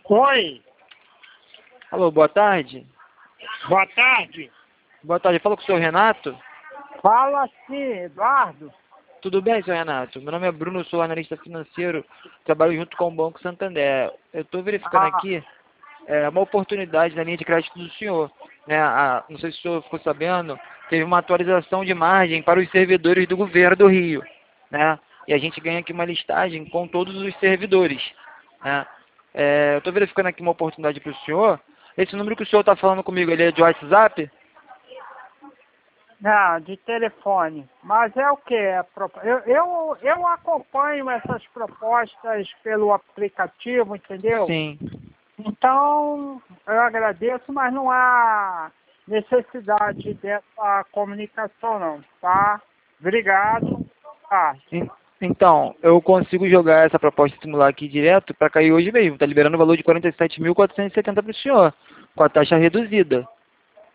Oi, Alô, boa tarde. boa tarde. Boa tarde, fala com o senhor Renato. Fala sim, Eduardo. Tudo bem, senhor Renato? Meu nome é Bruno, sou analista financeiro, trabalho junto com o Banco Santander. Eu estou verificando Ah, aqui uma oportunidade na linha de crédito do senhor. Né? Não sei se o senhor ficou sabendo, teve uma atualização de margem para os servidores do governo do Rio. Né? E a gente ganha aqui uma listagem com todos os servidores. Né? Eu estou verificando aqui uma oportunidade para o senhor. Esse número que o senhor está falando comigo, ele é de WhatsApp? não, de telefone. Mas é o que? Eu acompanho essas propostas pelo aplicativo, entendeu? Sim. Então, eu agradeço, mas não há necessidade dessa comunicação não, tá? Obrigado. Ah, En- Então, eu consigo jogar essa proposta simular aqui direto para cair hoje mesmo. Tá liberando o valor de 47.470 para o senhor, com a taxa reduzida.